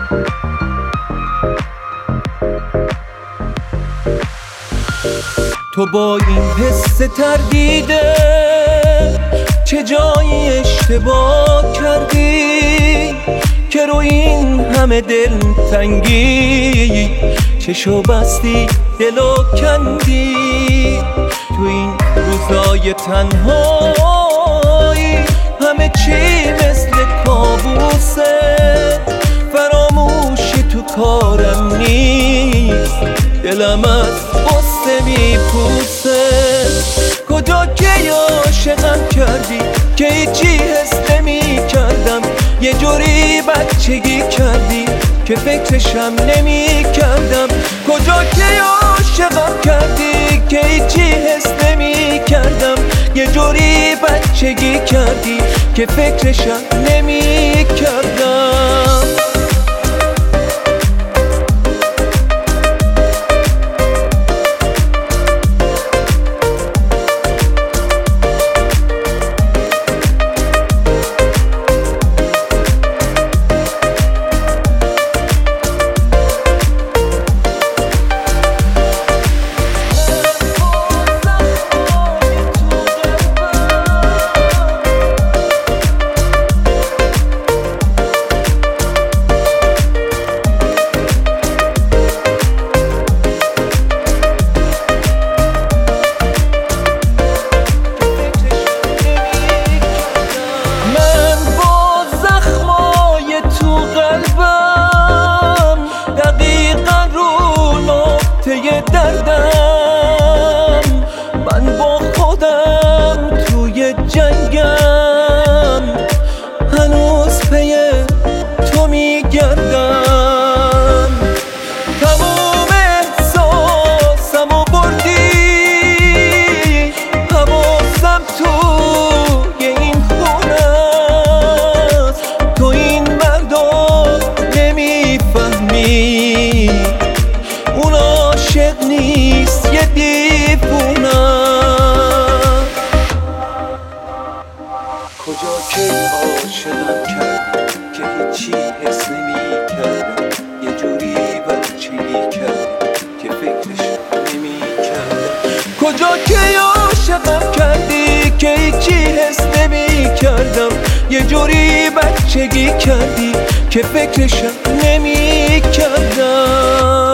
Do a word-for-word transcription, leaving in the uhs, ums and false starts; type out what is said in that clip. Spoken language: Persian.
تو با این حس تردیده چه جایی اشتباه کردی که رو این همه دلتنگی چشو بستی دلو کندی؟ تو این روزای تنهایی همه چی مثل کابوسه، فراموشی تو کارم نیست، دلم از غصه میپوسه. کجا که عاشقم کردی که هیچی حس نمی کردم، یه جوری بچگی کردی که فکرشم نمی کردم. کجا که عاشقم کردی که هیچی حس نمی کردم، یه جوری بچگی کردی که فکرشم نمی کردم. دردم من با خودم توی جنگم، هنوز پی تو میگردم. تموم احساسمو بردی، حواسم توی این خونه است، تو این مردا نمیفهمی، اون عاشق نیست یه دیوونه. کجا که عاشقم کردی که هیچی حس نمی کردم، یه جوری بچگی کردی که فکرش نمی کردم. کجا که عاشقم کردی که هیچی حس نمی کردم، یه جوری بچگی کردی که فکرش نمی کردم.